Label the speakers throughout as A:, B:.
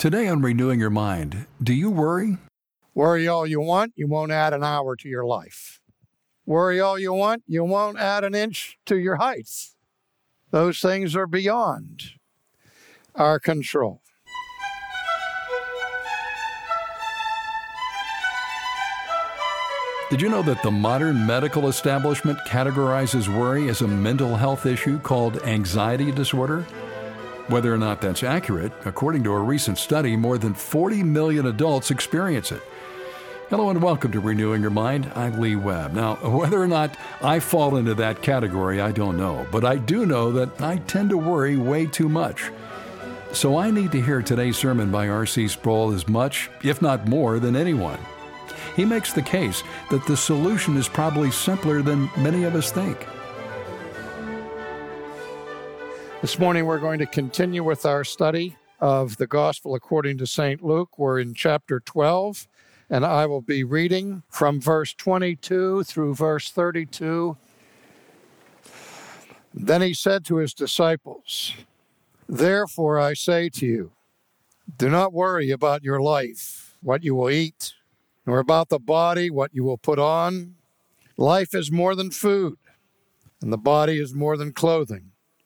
A: Today on Renewing Your Mind, do you worry?
B: Worry all you want, you won't add an hour to your life. Worry all you want, you won't add an inch to your height. Those things are beyond our control.
A: Did you know that the modern medical establishment categorizes worry as a mental health issue called anxiety disorder? Whether or not that's accurate, according to a recent study, more than 40 million adults experience it. Hello and welcome to Renewing Your Mind. I'm Lee Webb. Now, whether or not I fall into that category, I don't know. But I do know that I tend to worry way too much. So I need to hear today's sermon by R.C. Sproul as much, if not more, than anyone. He makes the case that the solution is probably simpler than many of us think.
B: This morning we're going to continue with our study of the Gospel according to St. Luke. We're in chapter 12, and I will be reading from verse 22 through verse 32. Then he said to his disciples, "Therefore I say to you, do not worry about your life, what you will eat, nor about the body, what you will put on. Life is more than food, and the body is more than clothing.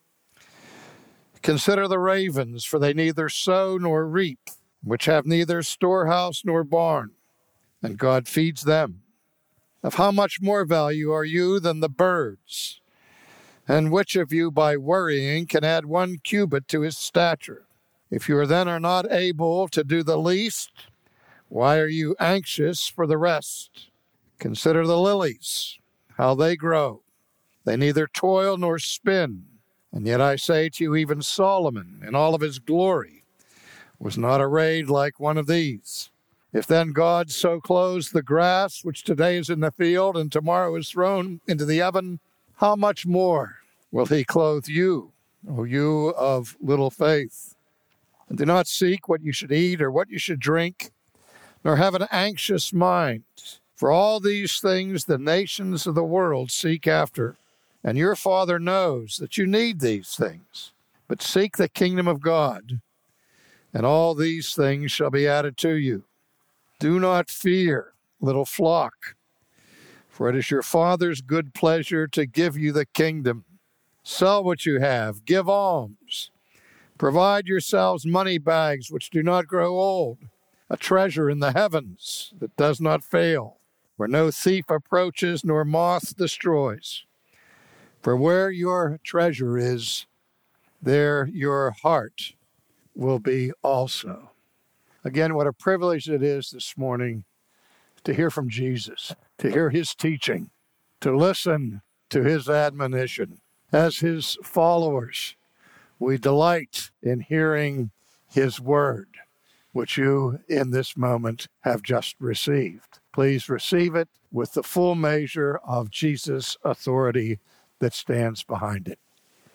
B: Consider the ravens, for they neither sow nor reap, which have neither storehouse nor barn, and God feeds them. Of how much more value are you than the birds? And which of you by worrying can add 1 cubit to his stature? If you then are not able to do the least, why are you anxious for the rest? Consider the lilies, how they grow. They neither toil nor spin. And yet I say to you, even Solomon, in all of his glory, was not arrayed like one of these. If then God so clothes the grass, which today is in the field and tomorrow is thrown into the oven, how much more will he clothe you, O you of little faith? And do not seek what you should eat or what you should drink, nor have an anxious mind. For all these things the nations of the world seek after. And your Father knows that you need these things. But seek the kingdom of God, and all these things shall be added to you. Do not fear, little flock, for it is your Father's good pleasure to give you the kingdom. Sell what you have, give alms. Provide yourselves money bags which do not grow old, a treasure in the heavens that does not fail, where no thief approaches nor moth destroys. For where your treasure is, there your heart will be also." Again, what a privilege it is this morning to hear from Jesus, to hear his teaching, to listen to his admonition. As his followers, we delight in hearing his word, which you in this moment have just received. Please receive it with the full measure of Jesus' authority that stands behind it.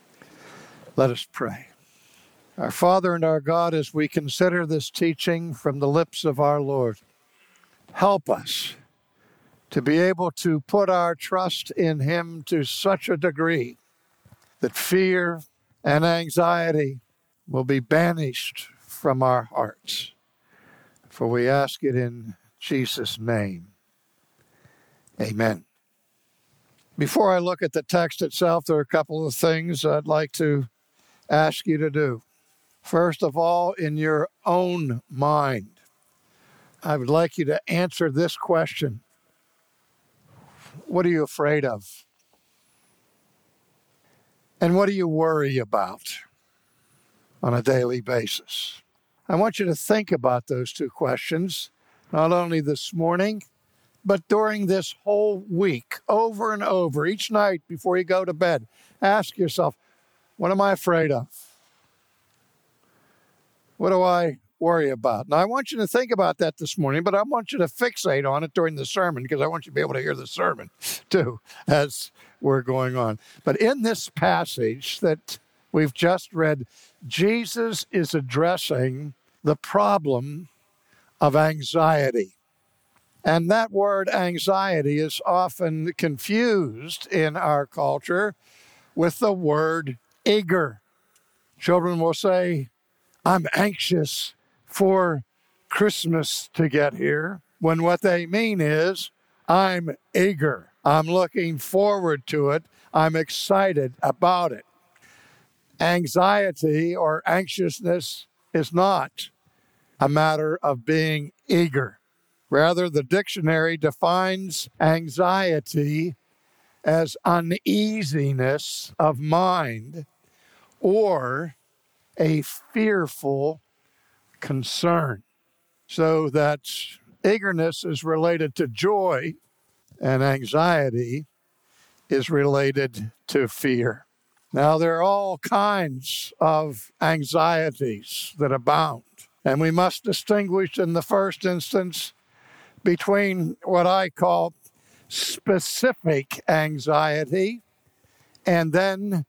B: Let us pray. Our Father and our God, as we consider this teaching from the lips of our Lord, help us to be able to put our trust in him to such a degree that fear and anxiety will be banished from our hearts. For we ask it in Jesus' name. Amen. Before I look at the text itself, there are a couple of things I'd like to ask you to do. First of all, in your own mind, I would like you to answer this question. What are you afraid of? And what do you worry about on a daily basis? I want you to think about those two questions, not only this morning, but during this whole week, over and over, each night before you go to bed. Ask yourself, what am I afraid of? What do I worry about? Now, I want you to think about that this morning, but I want you to fixate on it during the sermon, because I want you to be able to hear the sermon, too, as we're going on. But in this passage that we've just read, Jesus is addressing the problem of anxiety. And that word anxiety is often confused in our culture with the word eager. Children will say, "I'm anxious for Christmas to get here, when what they mean is, I'm eager. I'm looking forward to it. I'm excited about it. Anxiety or anxiousness is not a matter of being eager. Rather, the dictionary defines anxiety as uneasiness of mind or a fearful concern. So that eagerness is related to joy and anxiety is related to fear. Now, there are all kinds of anxieties that abound, and we must distinguish in the first instance between what I call specific anxiety and then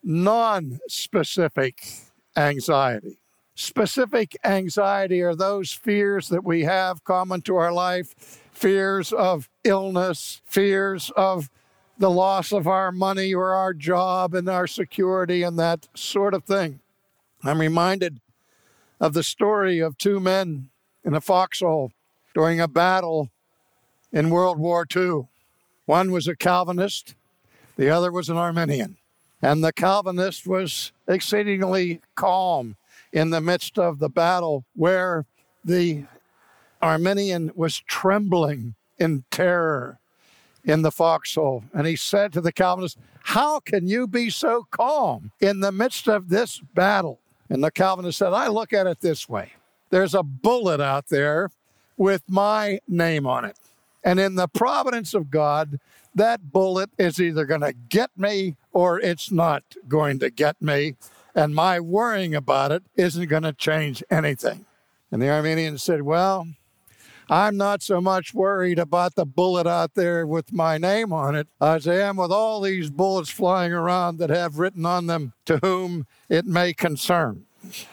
B: non-specific anxiety. Specific anxiety are those fears that we have common to our life, fears of illness, fears of the loss of our money or our job and our security and that sort of thing. I'm reminded of the story of two men in a foxhole during a battle in World War II. One was a Calvinist, the other was an Arminian. And the Calvinist was exceedingly calm in the midst of the battle, where the Arminian was trembling in terror in the foxhole. And he said to the Calvinist, "How can you be so calm in the midst of this battle?" And the Calvinist said, "I look at it this way. There's a bullet out there with my name on it. And in the providence of God, that bullet is either going to get me or it's not going to get me. And my worrying about it isn't going to change anything." And the Arminian said, "Well, I'm not so much worried about the bullet out there with my name on it as I am with all these bullets flying around that have written on them, 'To whom it may concern.'"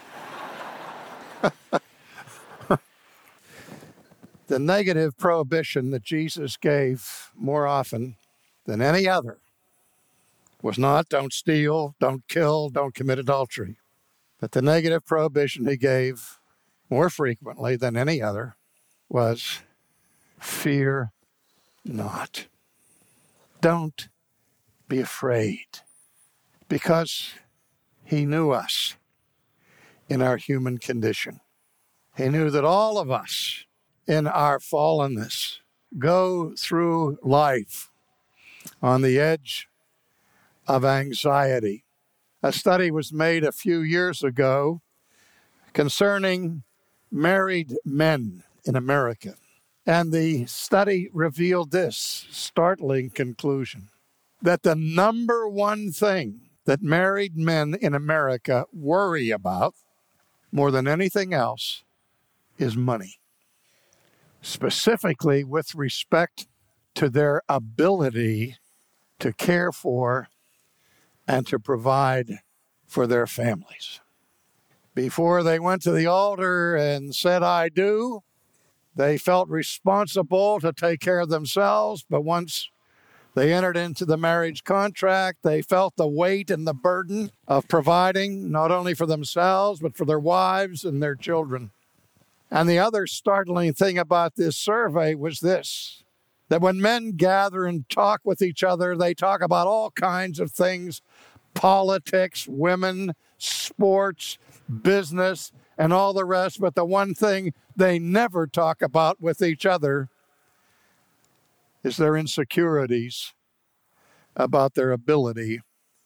B: The negative prohibition that Jesus gave more often than any other was not don't steal, don't kill, don't commit adultery. But the negative prohibition he gave more frequently than any other was fear not. Don't be afraid, because he knew us in our human condition. He knew that all of us in our fallenness go through life on the edge of anxiety. A study was made a few years ago concerning married men in America. And the study revealed this startling conclusion, that the number one thing that married men in America worry about more than anything else is money. Specifically with respect to their ability to care for and to provide for their families. Before they went to the altar and said, "I do," they felt responsible to take care of themselves, but once they entered into the marriage contract, they felt the weight and the burden of providing not only for themselves, but for their wives and their children. And the other startling thing about this survey was this, that when men gather and talk with each other, they talk about all kinds of things, politics, women, sports, business, and all the rest, but the one thing they never talk about with each other is their insecurities about their ability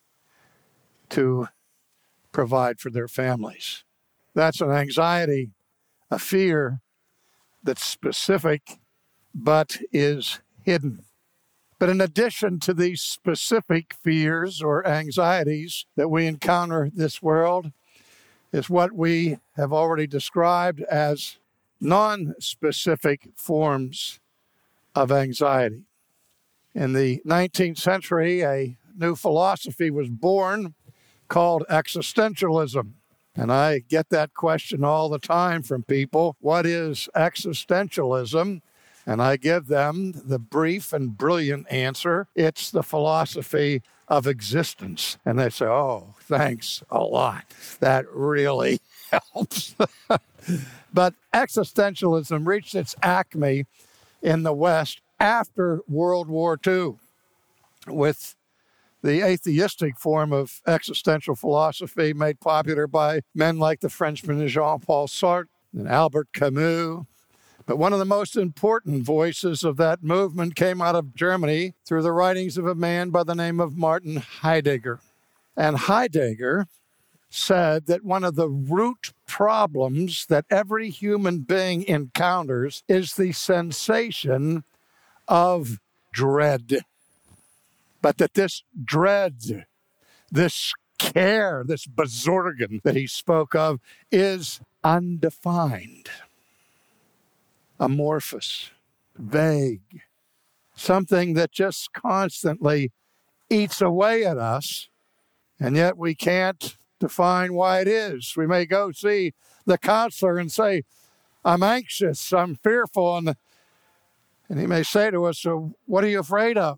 B: to provide for their families. That's an anxiety, a fear that's specific but is hidden. But in addition to these specific fears or anxieties that we encounter in this world, is what we have already described as non-specific forms of anxiety. In the 19th century, a new philosophy was born called existentialism. And I get that question all the time from people. What is existentialism? And I give them the brief and brilliant answer. It's the philosophy of existence. And they say, "Oh, thanks a lot. That really helps. But existentialism reached its acme in the West after World War II with the atheistic form of existential philosophy made popular by men like the Frenchman Jean-Paul Sartre and Albert Camus. But one of the most important voices of that movement came out of Germany through the writings of a man by the name of Martin Heidegger. And Heidegger said that one of the root problems that every human being encounters is the sensation of dread. But that this dread, this care, this Besorgen that he spoke of is undefined, amorphous, vague, something that just constantly eats away at us, and yet we can't define why it is. We may go see the counselor and say, I'm anxious, I'm fearful, and he may say to us, so what are you afraid of?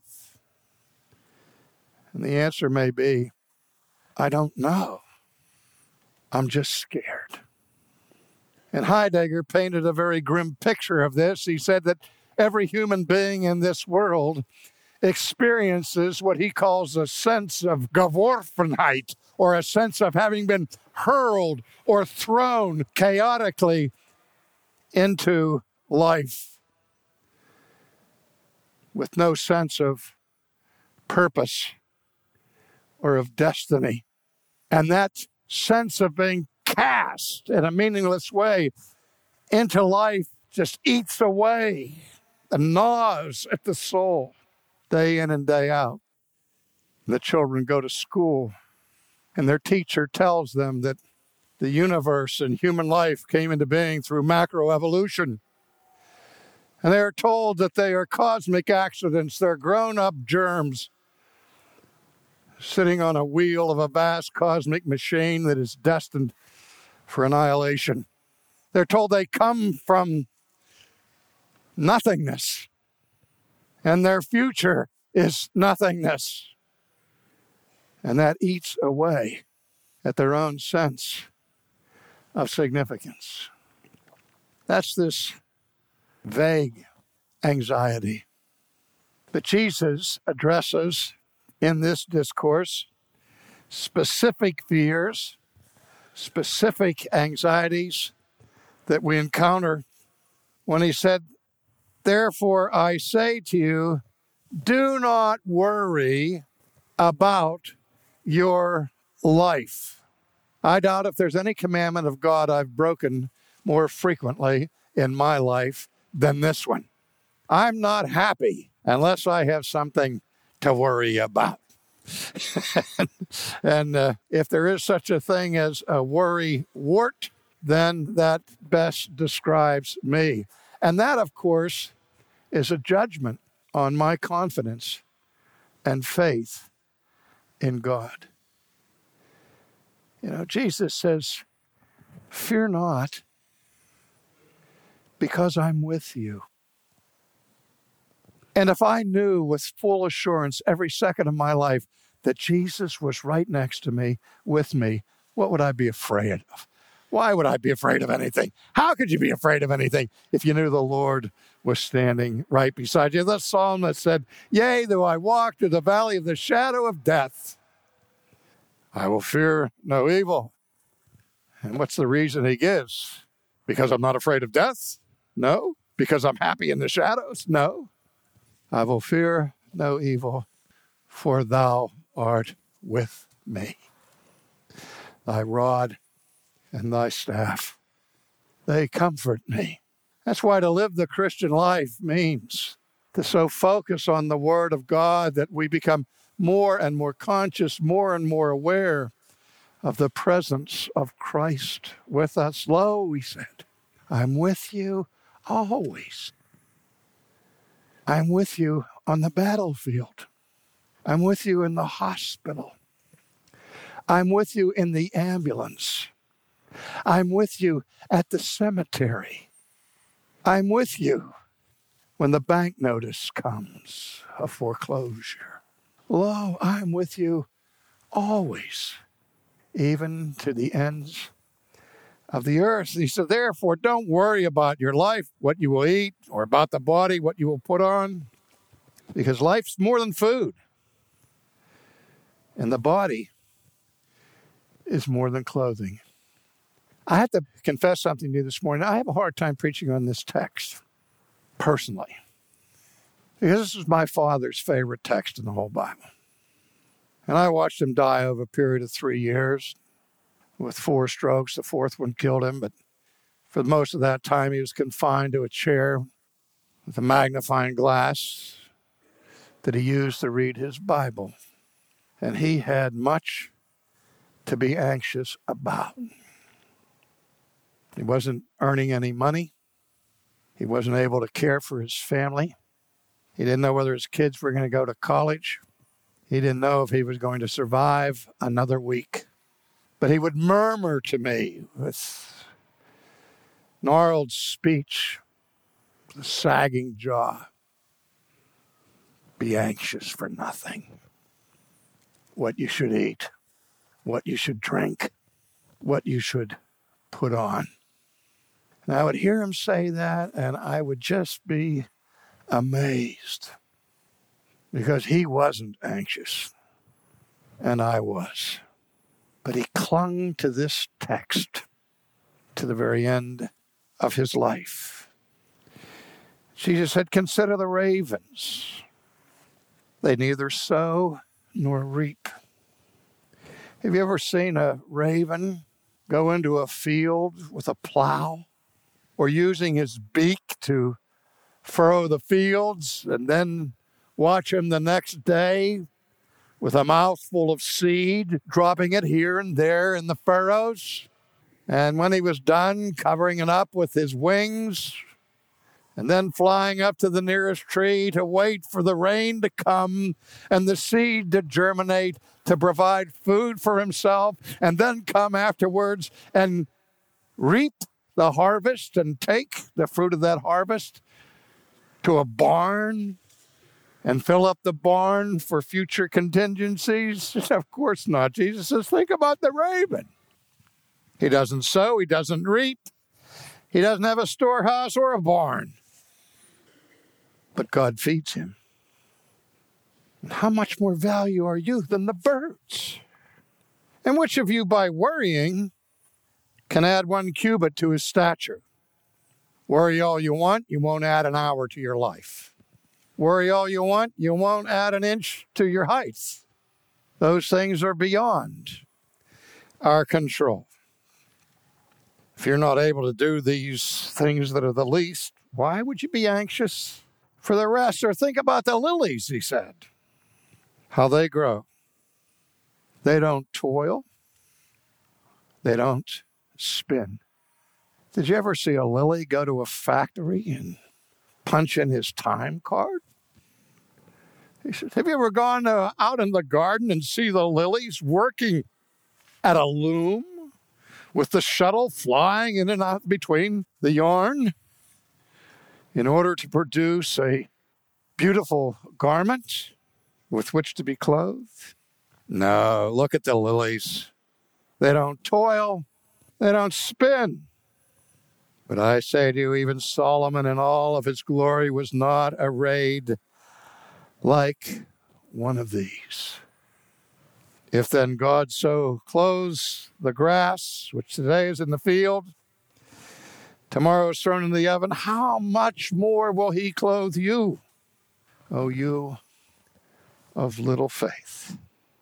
B: And the answer may be, I don't know. I'm just scared. And Heidegger painted a very grim picture of this. He said that every human being in this world experiences what he calls a sense of Geworfenheit, or a sense of having been hurled or thrown chaotically into life with no sense of purpose or of destiny. And that sense of being cast in a meaningless way into life just eats away and gnaws at the soul day in and day out. The children go to school and their teacher tells them that the universe and human life came into being through macroevolution. And they are told that they are cosmic accidents. They're grown-up germs sitting on a wheel of a vast cosmic machine that is destined for annihilation. They're told they come from nothingness, and their future is nothingness. And that eats away at their own sense of significance. That's this vague anxiety. But Jesus addresses in this discourse specific fears, specific anxieties that we encounter when he said, therefore I say to you, do not worry about your life. I doubt if there's any commandment of God I've broken more frequently in my life than this one. I'm not happy unless I have something to worry about. And if there is such a thing as a worry wart, then that best describes me. And that, of course, is a judgment on my confidence and faith in God. You know, Jesus says, fear not, because I'm with you. And if I knew with full assurance every second of my life that Jesus was right next to me, with me, what would I be afraid of? Why would I be afraid of anything? How could you be afraid of anything if you knew the Lord was standing right beside you? The psalm that said, yea, though I walk through the valley of the shadow of death, I will fear no evil. And what's the reason he gives? Because I'm not afraid of death? No. Because I'm happy in the shadows? No. I will fear no evil, for thou art with me. Thy rod and thy staff, they comfort me. That's why to live the Christian life means to so focus on the Word of God that we become more and more conscious, more and more aware of the presence of Christ with us. Lo, he said, I'm with you always. I'm with you on the battlefield. I'm with you in the hospital. I'm with you in the ambulance. I'm with you at the cemetery. I'm with you when the bank notice comes of foreclosure. Lo, I'm with you always, even to the ends of the earth. He said, therefore, don't worry about your life, what you will eat, or about the body, what you will put on, because life's more than food. And the body is more than clothing. I have to confess something to you this morning. I have a hard time preaching on this text, personally, because this is my father's favorite text in the whole Bible. And I watched him die over a period of 3 years with 4 strokes. The 4th one killed him, but for most of that time he was confined to a chair with a magnifying glass that he used to read his Bible. And he had much to be anxious about. He wasn't earning any money. He wasn't able to care for his family. He didn't know whether his kids were going to go to college. He didn't know if he was going to survive another week. But he would murmur to me with gnarled speech, with a sagging jaw, be anxious for nothing. What you should eat, what you should drink, what you should put on. And I would hear him say that, and I would just be amazed, because he wasn't anxious, and I was. But he clung to this text to the very end of his life. Jesus said, consider the ravens. They neither sow nor reap. Have you ever seen a raven go into a field with a plow, or using his beak to furrow the fields, and then watch him the next day with a mouthful of seed, dropping it here and there in the furrows? And when he was done, covering it up with his wings, and then flying up to the nearest tree to wait for the rain to come and the seed to germinate, to provide food for himself, and then come afterwards and reap the harvest and take the fruit of that harvest to a barn and fill up the barn for future contingencies? Of course not. Jesus says, think about the raven. He doesn't sow, he doesn't reap, he doesn't have a storehouse or a barn, but God feeds him. And how much more value are you than the birds? And which of you, by worrying, can add 1 cubit to his stature? Worry all you want, you won't add an hour to your life. Worry all you want, you won't add an inch to your height. Those things are beyond our control. If you're not able to do these things that are the least, why would you be anxious for the rest? Or think about the lilies, he said, how they grow. They don't toil. They don't spin. Did you ever see a lily go to a factory and punch in his time card? He said, have you ever gone out in the garden and see the lilies working at a loom with the shuttle flying in and out between the yarn in order to produce a beautiful garment with which to be clothed? No, look at the lilies. They don't toil. They don't spin. But I say to you, even Solomon in all of his glory was not arrayed like one of these. If then God so clothes the grass, which today is in the field, tomorrow is thrown in the oven, how much more will he clothe you, O you of little faith?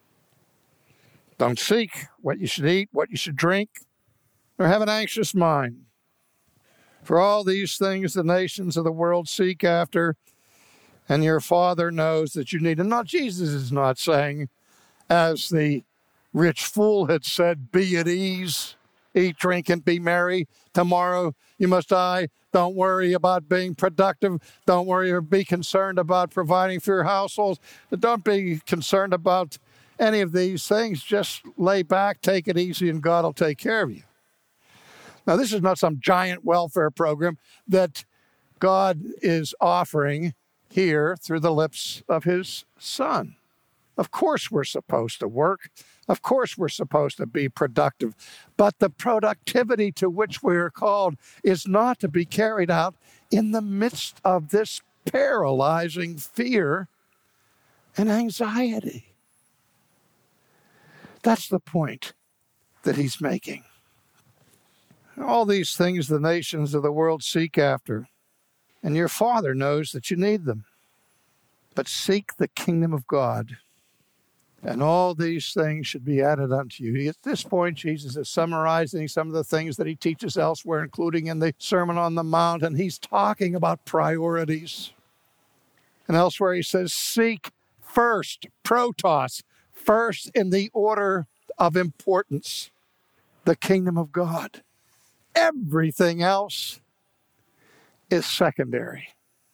B: Don't seek what you should eat, what you should drink, nor have an anxious mind. For all these things the nations of the world seek after, and your Father knows that you need them. Now, Jesus is not saying, as the rich fool had said, be at ease, eat, drink, and be merry. Tomorrow you must die. Don't worry about being productive. Don't worry or be concerned about providing for your households. Don't be concerned about any of these things. Just lay back, take it easy, and God will take care of you. Now, this is not some giant welfare program that God is offering here through the lips of his Son. Of course we're supposed to work. Of course we're supposed to be productive. But the productivity to which we are called is not to be carried out in the midst of this paralyzing fear and anxiety. That's the point that he's making. All these things the nations of the world seek after, and your Father knows that you need them. But seek the kingdom of God, and all these things should be added unto you. At this point, Jesus is summarizing some of the things that he teaches elsewhere, including in the Sermon on the Mount, and he's talking about priorities. And elsewhere he says, seek first, protos, first in the order of importance, the kingdom of God. Everything else is secondary.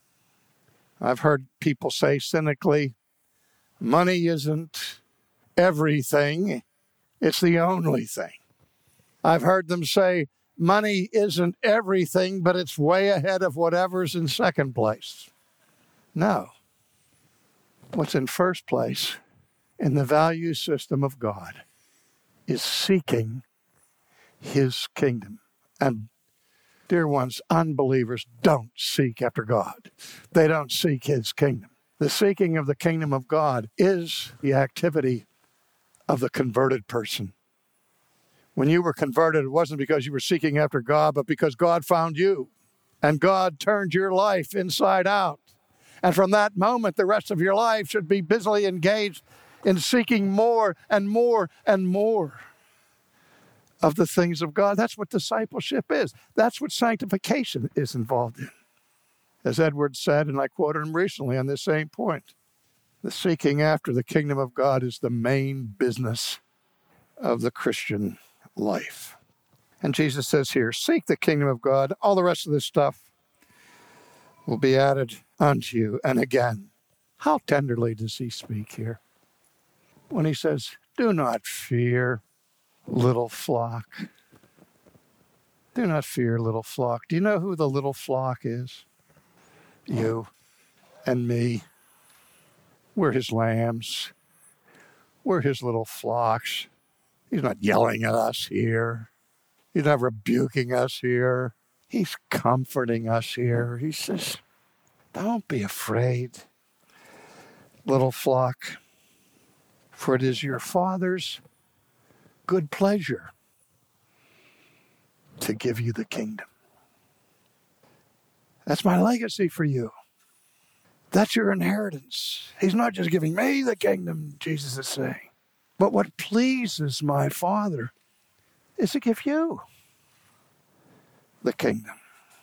B: I've heard people say cynically, money isn't everything, it's the only thing. I've heard them say, money isn't everything, but it's way ahead of whatever's in second place. No. What's in first place in the value system of God is seeking his kingdom. And dear ones, unbelievers don't seek after God. They don't seek his kingdom. The seeking of the kingdom of God is the activity of the converted person. When you were converted, it wasn't because you were seeking after God, but because God found you. And God turned your life inside out. And from that moment, the rest of your life should be busily engaged in seeking more and more and more of the things of God. That's what discipleship is. That's what sanctification is involved in. As Edwards said, and I quoted him recently on this same point, the seeking after the kingdom of God is the main business of the Christian life. And Jesus says here, seek the kingdom of God. All the rest of this stuff will be added unto you. And again, how tenderly does he speak here? When he says, do not fear, little flock. Do not fear, little flock. Do you know who the little flock is? You and me. We're his lambs. We're his little flocks. He's not yelling at us here. He's not rebuking us here. He's comforting us here. He says, don't be afraid, little flock, for it is your Father's good pleasure to give you the kingdom. That's my legacy for you. That's your inheritance. He's not just giving me the kingdom, Jesus is saying. But what pleases my Father is to give you the kingdom.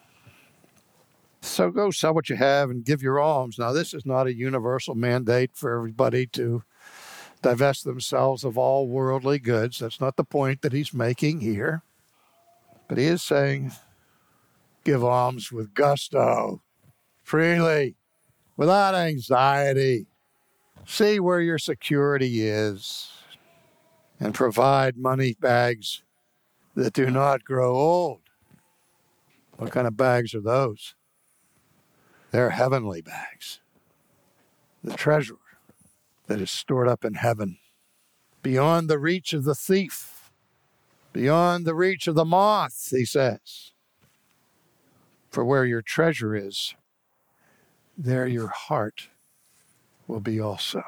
B: So go sell what you have and give your alms. Now, this is not a universal mandate for everybody to divest themselves of all worldly goods. That's not the point that he's making here. But he is saying, give alms with gusto, freely, without anxiety. See where your security is and provide money bags that do not grow old. What kind of bags are those? They're heavenly bags. The treasure that is stored up in heaven, beyond the reach of the thief, beyond the reach of the moth, he says. For where your treasure is, there your heart will be also.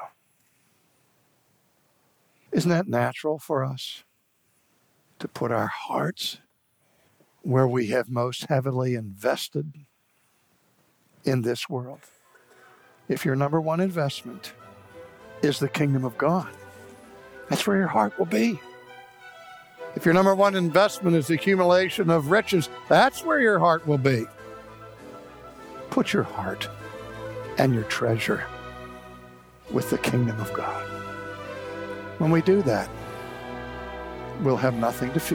B: Isn't that natural for us to put our hearts where we have most heavily invested in this world? If your number one investment is the kingdom of God, that's where your heart will be. If your number one investment is the accumulation of riches, that's where your heart will be. Put your heart and your treasure with the kingdom of God. When we do that, we'll have nothing to fear.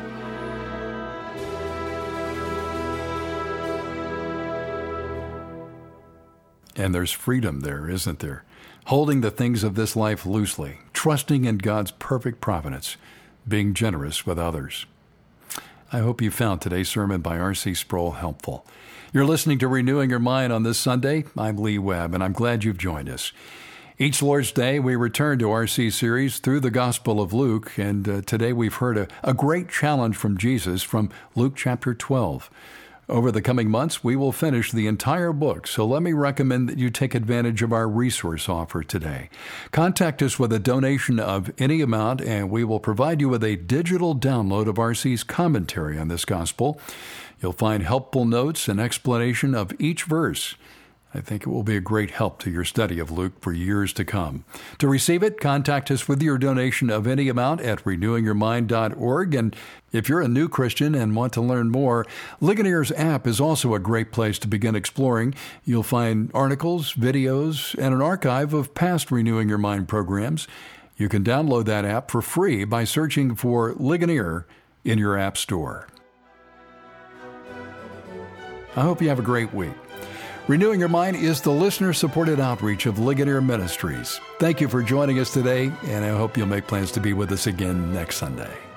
A: And there's freedom there, isn't there? Holding the things of this life loosely, trusting in God's perfect providence, being generous with others. I hope you found today's sermon by R.C. Sproul helpful. You're listening to Renewing Your Mind on this Sunday. I'm Lee Webb, and I'm glad you've joined us. Each Lord's Day, we return to our C series through the Gospel of Luke, and today we've heard a great challenge from Jesus from Luke chapter 12. Over the coming months, we will finish the entire book, so let me recommend that you take advantage of our resource offer today. Contact us with a donation of any amount, and we will provide you with a digital download of RC's commentary on this Gospel. You'll find helpful notes and explanation of each verse. I think it will be a great help to your study of Luke for years to come. To receive it, contact us with your donation of any amount at renewingyourmind.org. And if you're a new Christian and want to learn more, Ligonier's app is also a great place to begin exploring. You'll find articles, videos, and an archive of past Renewing Your Mind programs. You can download that app for free by searching for Ligonier in your app store. I hope you have a great week. Renewing Your Mind is the listener-supported outreach of Ligonier Ministries. Thank you for joining us today, and I hope you'll make plans to be with us again next Sunday.